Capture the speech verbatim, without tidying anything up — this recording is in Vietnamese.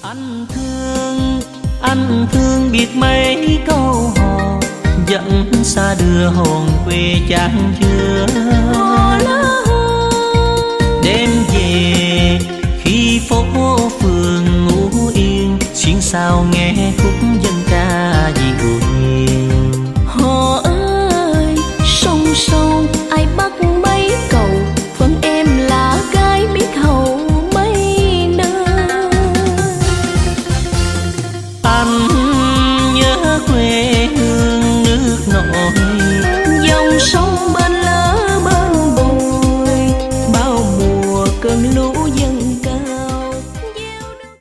Anh thương, anh thương biết mấy câu hò dẫn xa đưa hồn quê chán chưa. Đêm về khi phố phường ngủ yên, xuyên sao nghe khúc dân ca dịu hiền. Hò ơi sông sâu ai bắt mấy cầu, phần em là gái biết hầu mấy nơi. Anh nhớ quê